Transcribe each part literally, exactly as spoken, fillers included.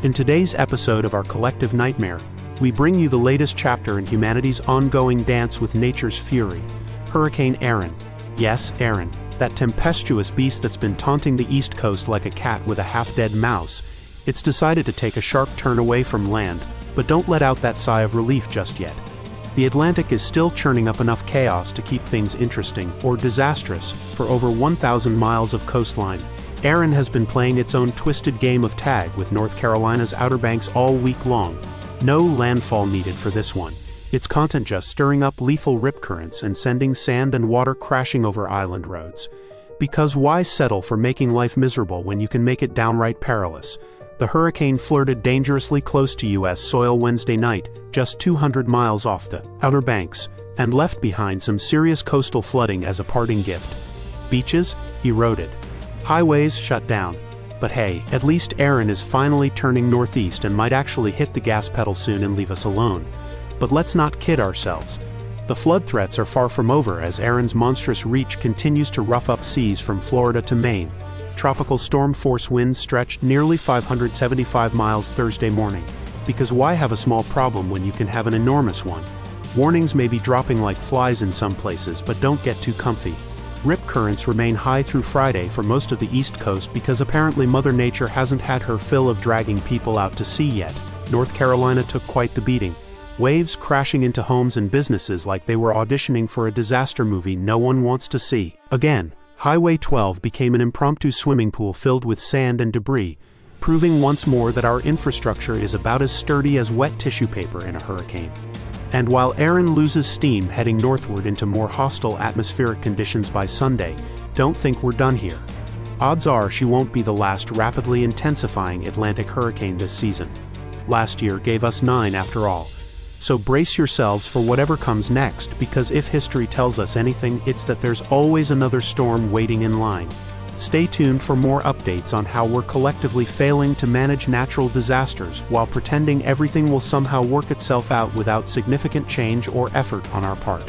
In today's episode of our collective nightmare, we bring you the latest chapter in humanity's ongoing dance with nature's fury, Hurricane Erin. Yes, Erin, that tempestuous beast that's been taunting the East Coast like a cat with a half-dead mouse. It's decided to take a sharp turn away from land, but don't let out that sigh of relief just yet. The Atlantic is still churning up enough chaos to keep things interesting, or disastrous, for over one thousand miles of coastline. Erin has been playing its own twisted game of tag with North Carolina's Outer Banks all week long. No landfall needed for this one. Its content just stirring up lethal rip currents and sending sand and water crashing over island roads. Because why settle for making life miserable when you can make it downright perilous? The hurricane flirted dangerously close to U S soil Wednesday night, just two hundred miles off the Outer Banks, and left behind some serious coastal flooding as a parting gift. Beaches eroded. Highways shut down. But hey, at least Erin is finally turning northeast and might actually hit the gas pedal soon and leave us alone. But let's not kid ourselves. The flood threats are far from over as Erin's monstrous reach continues to rough up seas from Florida to Maine. Tropical storm force winds stretched nearly five hundred seventy-five miles Thursday morning. Because why have a small problem when you can have an enormous one? Warnings may be dropping like flies in some places, but don't get too comfy. Rip currents remain high through Friday for most of the East Coast because apparently Mother Nature hasn't had her fill of dragging people out to sea yet. North Carolina took quite the beating. Waves crashing into homes and businesses like they were auditioning for a disaster movie no one wants to see. Again, Highway twelve became an impromptu swimming pool filled with sand and debris, proving once more that our infrastructure is about as sturdy as wet tissue paper in a hurricane. And while Erin loses steam heading northward into more hostile atmospheric conditions by Sunday, don't think we're done here. Odds are she won't be the last rapidly intensifying Atlantic hurricane this season. Last year gave us nine after all. So brace yourselves for whatever comes next, because if history tells us anything, it's that there's always another storm waiting in line. Stay tuned for more updates on how we're collectively failing to manage natural disasters while pretending everything will somehow work itself out without significant change or effort on our part.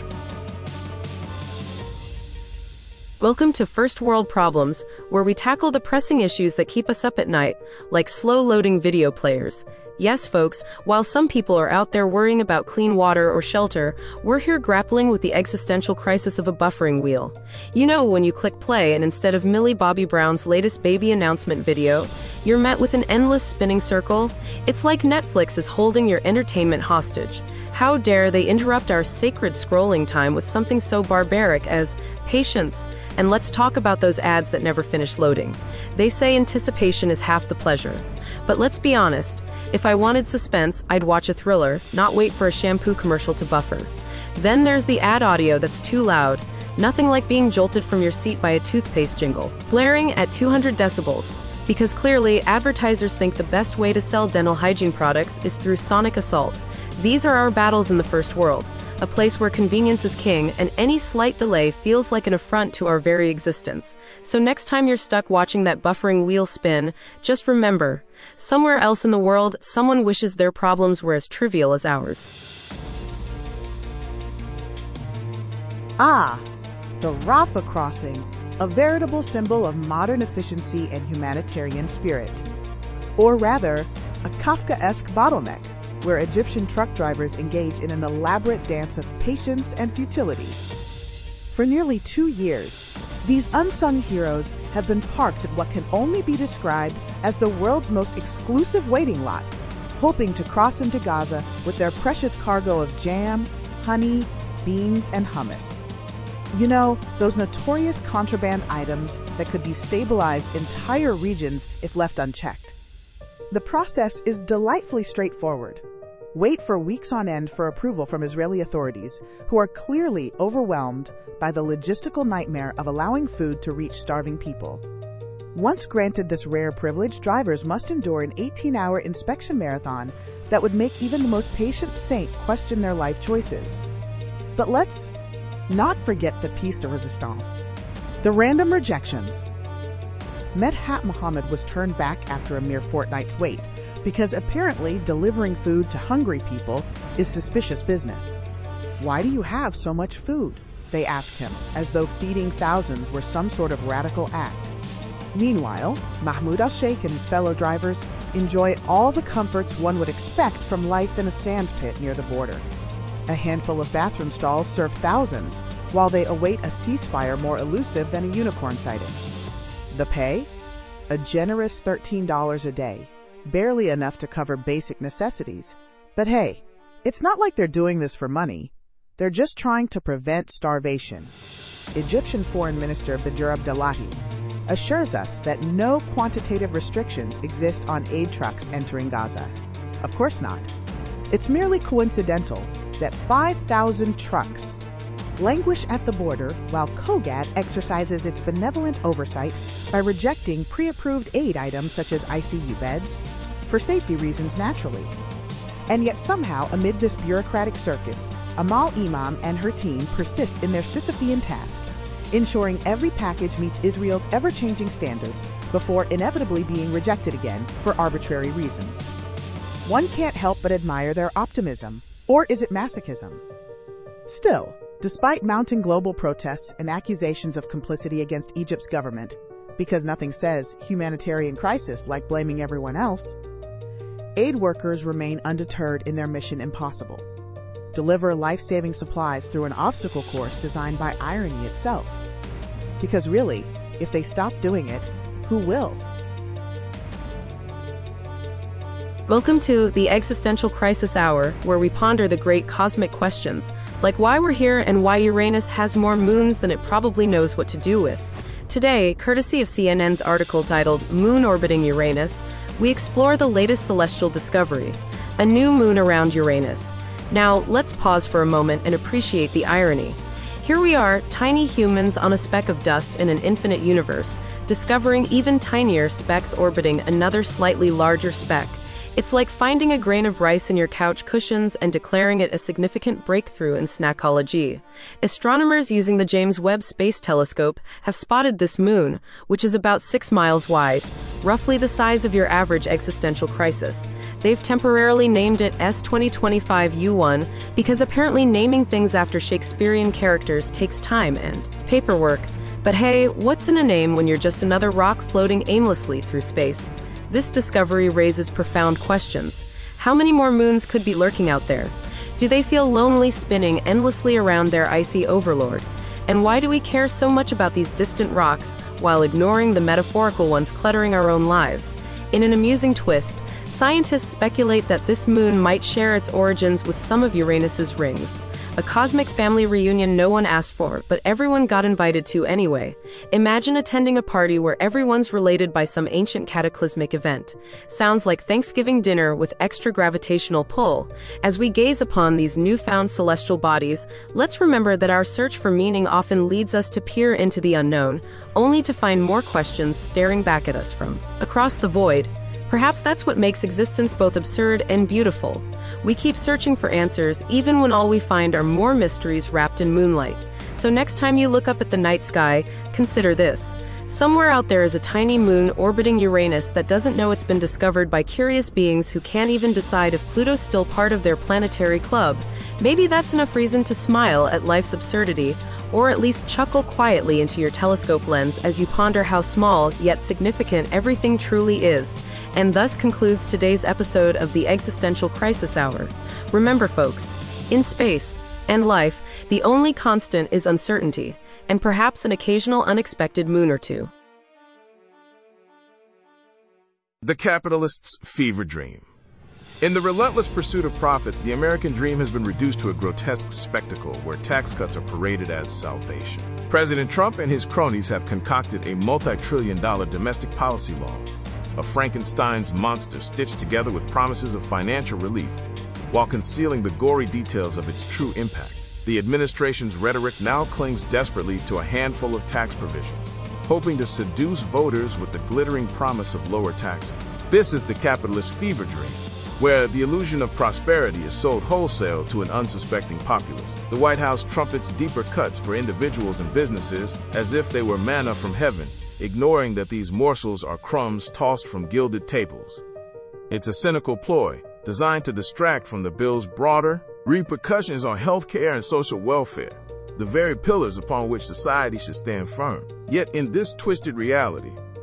Welcome to First World Problems, where we tackle the pressing issues that keep us up at night, like slow-loading video players. Yes, folks, while some people are out there worrying about clean water or shelter, we're here grappling with the existential crisis of a buffering wheel. You know, when you click play and instead of Millie Bobby Brown's latest baby announcement video, you're met with an endless spinning circle? It's like Netflix is holding your entertainment hostage. How dare they interrupt our sacred scrolling time with something so barbaric as patience? And let's talk about those ads that never finish loading. They say anticipation is half the pleasure. But let's be honest, if I wanted suspense, I'd watch a thriller, not wait for a shampoo commercial to buffer. Then there's the ad audio that's too loud. Nothing like being jolted from your seat by a toothpaste jingle, blaring at two hundred decibels. Because clearly, advertisers think the best way to sell dental hygiene products is through sonic assault. These are our battles in the first world, a place where convenience is king and any slight delay feels like an affront to our very existence. So next time you're stuck watching that buffering wheel spin, just remember, somewhere else in the world, someone wishes their problems were as trivial as ours. Ah, the Rafah crossing, a veritable symbol of modern efficiency and humanitarian spirit. Or rather, a Kafkaesque bottleneck, where Egyptian truck drivers engage in an elaborate dance of patience and futility. For nearly two years, these unsung heroes have been parked at what can only be described as the world's most exclusive waiting lot, hoping to cross into Gaza with their precious cargo of jam, honey, beans, and hummus. You know, those notorious contraband items that could destabilize entire regions if left unchecked. The process is delightfully straightforward. Wait for weeks on end for approval from Israeli authorities, who are clearly overwhelmed by the logistical nightmare of allowing food to reach starving people. Once granted this rare privilege, drivers must endure an eighteen-hour inspection marathon that would make even the most patient saint question their life choices. But let's not forget the piece de resistance, the random rejections. Medhat Mohammed was turned back after a mere fortnight's wait, because apparently delivering food to hungry people is suspicious business. "Why do you have so much food?" they asked him, as though feeding thousands were some sort of radical act. Meanwhile, Mahmoud al-Sheikh and his fellow drivers enjoy all the comforts one would expect from life in a sandpit near the border. A handful of bathroom stalls serve thousands, while they await a ceasefire more elusive than a unicorn sighting. The pay? A generous thirteen dollars a day, barely enough to cover basic necessities. But hey, it's not like they're doing this for money. They're just trying to prevent starvation. Egyptian Foreign Minister Badr Abdullahi assures us that no quantitative restrictions exist on aid trucks entering Gaza. Of course not. It's merely coincidental that five thousand trucks languish at the border while COGAT exercises its benevolent oversight by rejecting pre-approved aid items such as I C U beds, for safety reasons naturally. And yet somehow, amid this bureaucratic circus, Amal Imam and her team persist in their Sisyphean task, ensuring every package meets Israel's ever-changing standards before inevitably being rejected again for arbitrary reasons. One can't help but admire their optimism. Or is it masochism? Still, despite mounting global protests and accusations of complicity against Egypt's government, because nothing says humanitarian crisis like blaming everyone else, aid workers remain undeterred in their mission impossible: deliver life-saving supplies through an obstacle course designed by irony itself. Because really, if they stop doing it, who will? Welcome to the Existential Crisis Hour, where we ponder the great cosmic questions, like why we're here and why Uranus has more moons than it probably knows what to do with. Today, courtesy of C N N's article titled Moon Orbiting Uranus, we explore the latest celestial discovery, a new moon around Uranus. Now, let's pause for a moment and appreciate the irony. Here we are, tiny humans on a speck of dust in an infinite universe, discovering even tinier specks orbiting another slightly larger speck. It's like finding a grain of rice in your couch cushions and declaring it a significant breakthrough in snackology. Astronomers using the James Webb Space Telescope have spotted this moon, which is about six miles wide, roughly the size of your average existential crisis. They've temporarily named it S twenty twenty-five U one because apparently naming things after Shakespearean characters takes time and paperwork. But hey, what's in a name when you're just another rock floating aimlessly through space? This discovery raises profound questions. How many more moons could be lurking out there? Do they feel lonely spinning endlessly around their icy overlord? And why do we care so much about these distant rocks while ignoring the metaphorical ones cluttering our own lives? In an amusing twist, scientists speculate that this moon might share its origins with some of Uranus's rings. A cosmic family reunion no one asked for, but everyone got invited to anyway. Imagine attending a party where everyone's related by some ancient cataclysmic event. Sounds like Thanksgiving dinner with extra gravitational pull. As we gaze upon these newfound celestial bodies, let's remember that our search for meaning often leads us to peer into the unknown, only to find more questions staring back at us from across the void. Perhaps that's what makes existence both absurd and beautiful. We keep searching for answers, even when all we find are more mysteries wrapped in moonlight. So next time you look up at the night sky, consider this. Somewhere out there is a tiny moon orbiting Uranus that doesn't know it's been discovered by curious beings who can't even decide if Pluto's still part of their planetary club. Maybe that's enough reason to smile at life's absurdity, or at least chuckle quietly into your telescope lens as you ponder how small, yet significant, everything truly is. And thus concludes today's episode of the Existential Crisis Hour. Remember, folks, in space and life, the only constant is uncertainty, and perhaps an occasional unexpected moon or two. The capitalist's fever dream. In the relentless pursuit of profit, the American dream has been reduced to a grotesque spectacle where tax cuts are paraded as salvation. President Trump and his cronies have concocted a multi-trillion dollar domestic policy law, a Frankenstein's monster stitched together with promises of financial relief, while concealing the gory details of its true impact. The administration's rhetoric now clings desperately to a handful of tax provisions, hoping to seduce voters with the glittering promise of lower taxes. This is the capitalist fever dream, where the illusion of prosperity is sold wholesale to an unsuspecting populace. The White House trumpets deeper cuts for individuals and businesses as if they were manna from heaven, ignoring that these morsels are crumbs tossed from gilded tables. It's a cynical ploy designed to distract from the bill's broader repercussions on healthcare and social welfare, the very pillars upon which society should stand firm. Yet in this twisted reality,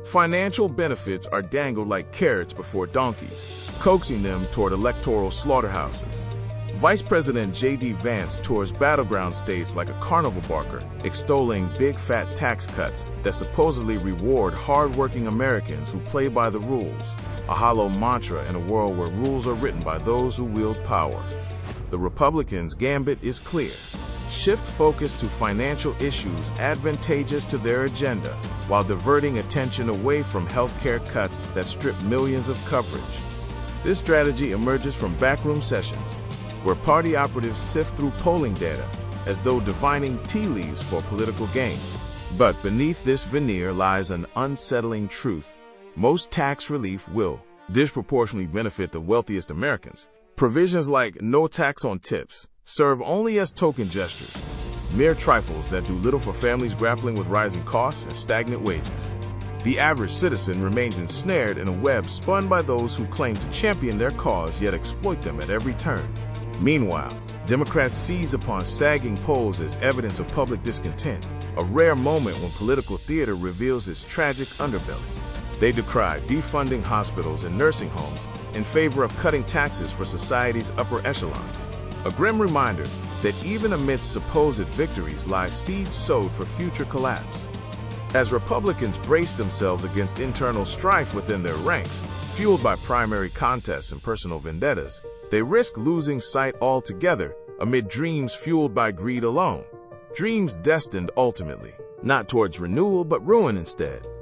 Financial benefits are dangled like carrots before donkeys, coaxing them toward electoral slaughterhouses. Vice President J D Vance tours battleground states like a carnival barker, extolling big fat tax cuts that supposedly reward hard-working Americans who play by the rules, a hollow mantra in a world where rules are written by those who wield power. The Republicans' gambit is clear. Shift focus to financial issues advantageous to their agenda, while diverting attention away from healthcare cuts that strip millions of coverage. This strategy emerges from backroom sessions, where party operatives sift through polling data as though divining tea leaves for political gain. But beneath this veneer lies an unsettling truth. Most tax relief will disproportionately benefit the wealthiest Americans. Provisions like no tax on tips serve only as token gestures, mere trifles that do little for families grappling with rising costs and stagnant wages. The average citizen remains ensnared in a web spun by those who claim to champion their cause yet exploit them at every turn. Meanwhile, Democrats seize upon sagging polls as evidence of public discontent, a rare moment when political theater reveals its tragic underbelly. They decry defunding hospitals and nursing homes in favor of cutting taxes for society's upper echelons. A grim reminder that even amidst supposed victories lie seeds sowed for future collapse. As Republicans brace themselves against internal strife within their ranks, fueled by primary contests and personal vendettas, they risk losing sight altogether amid dreams fueled by greed alone. Dreams destined ultimately, not towards renewal but ruin instead.